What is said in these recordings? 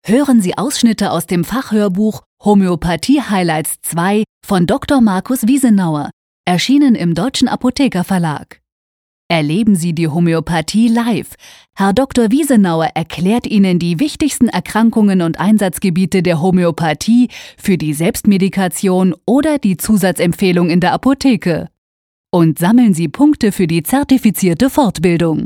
Hören Sie Ausschnitte aus dem Fachhörbuch Homöopathie Highlights 2 von Dr. Markus Wiesenauer, erschienen im Deutschen Apotheker-Verlag. Erleben Sie die Homöopathie live. Herr Dr. Wiesenauer erklärt Ihnen die wichtigsten Erkrankungen und Einsatzgebiete der Homöopathie für die Selbstmedikation oder die Zusatzempfehlung in der Apotheke. Und sammeln Sie Punkte für die zertifizierte Fortbildung.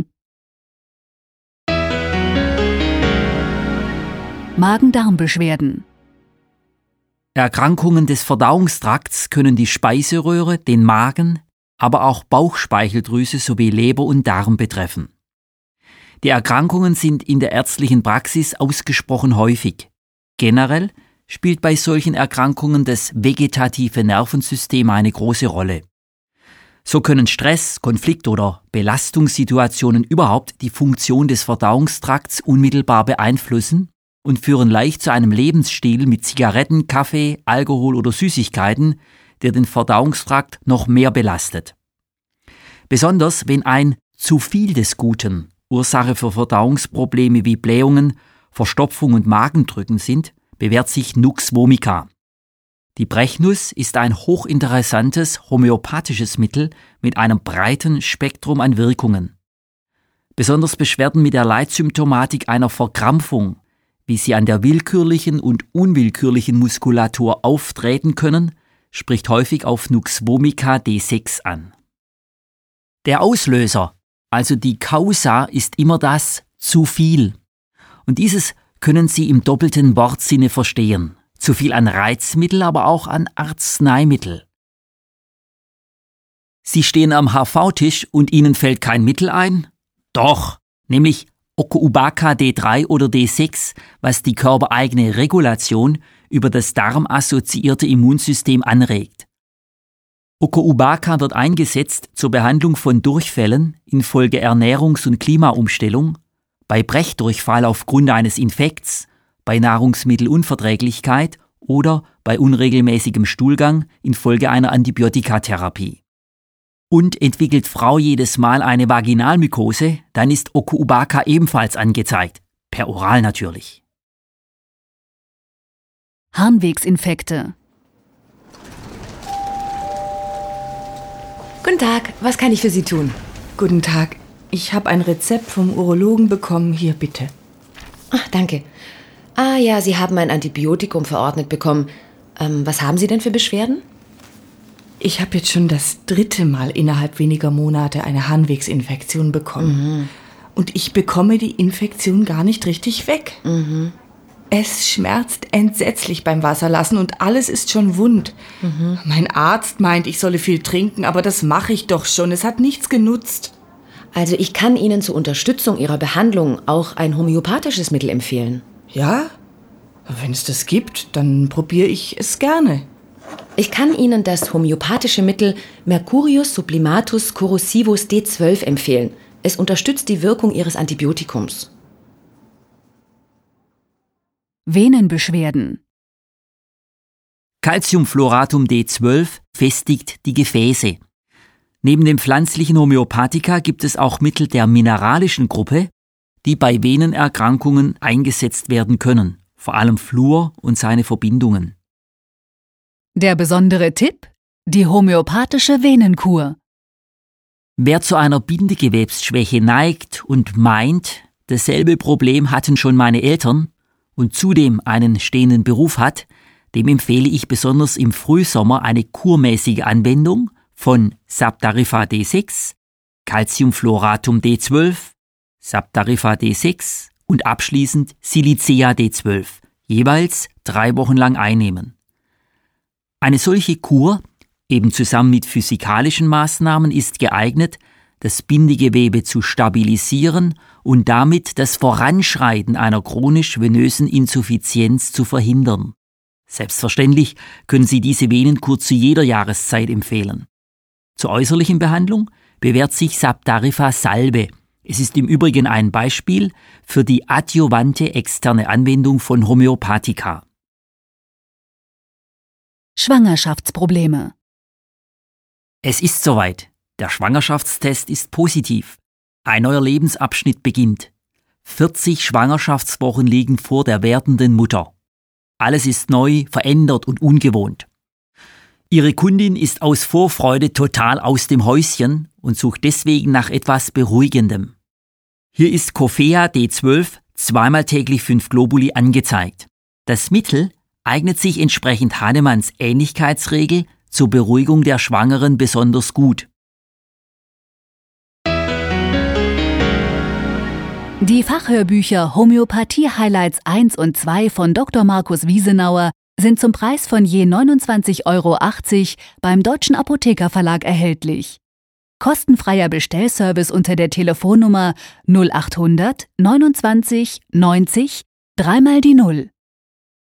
Magen-Darm-Beschwerden. Erkrankungen des Verdauungstrakts können die Speiseröhre, den Magen, aber auch Bauchspeicheldrüse sowie Leber und Darm betreffen. Die Erkrankungen sind in der ärztlichen Praxis ausgesprochen häufig. Generell spielt bei solchen Erkrankungen das vegetative Nervensystem eine große Rolle. So können Stress, Konflikt- oder Belastungssituationen überhaupt die Funktion des Verdauungstrakts unmittelbar beeinflussen und führen leicht zu einem Lebensstil mit Zigaretten, Kaffee, Alkohol oder Süßigkeiten, der den Verdauungstrakt noch mehr belastet. Besonders wenn ein zu viel des Guten Ursache für Verdauungsprobleme wie Blähungen, Verstopfung und Magendrücken sind, bewährt sich Nux vomica. Die Brechnuss ist ein hochinteressantes homöopathisches Mittel mit einem breiten Spektrum an Wirkungen. Besonders Beschwerden mit der Leitsymptomatik einer Verkrampfung, wie sie an der willkürlichen und unwillkürlichen Muskulatur auftreten können, spricht häufig auf Nux vomica D6 an. Der Auslöser, also die Causa, ist immer das zu viel. Und dieses können Sie im doppelten Wortsinne verstehen. Zu viel an Reizmittel, aber auch an Arzneimittel. Sie stehen am HV-Tisch und Ihnen fällt kein Mittel ein? Doch, nämlich Ocoubacca D3 oder D6, was die körpereigene Regulation über das darmassoziierte Immunsystem anregt. Ocoubacca wird eingesetzt zur Behandlung von Durchfällen infolge Ernährungs- und Klimaumstellung, bei Brechdurchfall aufgrund eines Infekts, bei Nahrungsmittelunverträglichkeit oder bei unregelmäßigem Stuhlgang infolge einer Antibiotikatherapie. Und entwickelt Frau jedes Mal eine Vaginalmykose, dann ist Ocoubacca ebenfalls angezeigt, per Oral natürlich. Harnwegsinfekte. Guten Tag, was kann ich für Sie tun? Guten Tag, ich habe ein Rezept vom Urologen bekommen. Hier, bitte. Ach, danke. Ah ja, Sie haben ein Antibiotikum verordnet bekommen. Was haben Sie denn für Beschwerden? Ich habe jetzt schon das 3. Mal innerhalb weniger Monate eine Harnwegsinfektion bekommen. Mhm. Und ich bekomme die Infektion gar nicht richtig weg. Mhm. Es schmerzt entsetzlich beim Wasserlassen und alles ist schon wund. Mhm. Mein Arzt meint, ich solle viel trinken, aber das mache ich doch schon. Es hat nichts genutzt. Also ich kann Ihnen zur Unterstützung Ihrer Behandlung auch ein homöopathisches Mittel empfehlen. Ja? Wenn es das gibt, dann probiere ich es gerne. Ich kann Ihnen das homöopathische Mittel Mercurius sublimatus corrosivus D12 empfehlen. Es unterstützt die Wirkung Ihres Antibiotikums. Venenbeschwerden. Calciumfluoratum D12 festigt die Gefäße. Neben dem pflanzlichen Homöopathika gibt es auch Mittel der mineralischen Gruppe, die bei Venenerkrankungen eingesetzt werden können, vor allem Fluor und seine Verbindungen. Der besondere Tipp? Die homöopathische Venenkur. Wer zu einer Bindegewebsschwäche neigt und meint, dasselbe Problem hatten schon meine Eltern und zudem einen stehenden Beruf hat, dem empfehle ich besonders im Frühsommer eine kurmäßige Anwendung von Saptarifa D6, Calciumfluoratum D12, Saptarifa D6 und abschließend Silicea D12, jeweils 3 Wochen lang einnehmen. Eine solche Kur, eben zusammen mit physikalischen Maßnahmen, ist geeignet, das Bindegewebe zu stabilisieren und damit das Voranschreiten einer chronisch-venösen Insuffizienz zu verhindern. Selbstverständlich können Sie diese Venenkur zu jeder Jahreszeit empfehlen. Zur äußerlichen Behandlung bewährt sich Saptarifa Salbe. Es ist im Übrigen ein Beispiel für die adjuvante externe Anwendung von Homöopathika. Schwangerschaftsprobleme. Es ist soweit. Der Schwangerschaftstest ist positiv. Ein neuer Lebensabschnitt beginnt. 40 Schwangerschaftswochen liegen vor der werdenden Mutter. Alles ist neu, verändert und ungewohnt. Ihre Kundin ist aus Vorfreude total aus dem Häuschen und sucht deswegen nach etwas Beruhigendem. Hier ist Cofea D12 zweimal täglich 5 Globuli angezeigt. Das Mittel eignet sich entsprechend Hahnemanns Ähnlichkeitsregel zur Beruhigung der Schwangeren besonders gut. Die Fachhörbücher Homöopathie Highlights 1 und 2 von Dr. Markus Wiesenauer sind zum Preis von je 29,80 € beim Deutschen Apothekerverlag erhältlich. Kostenfreier Bestellservice unter der Telefonnummer 0800 29 90 3 mal die 0.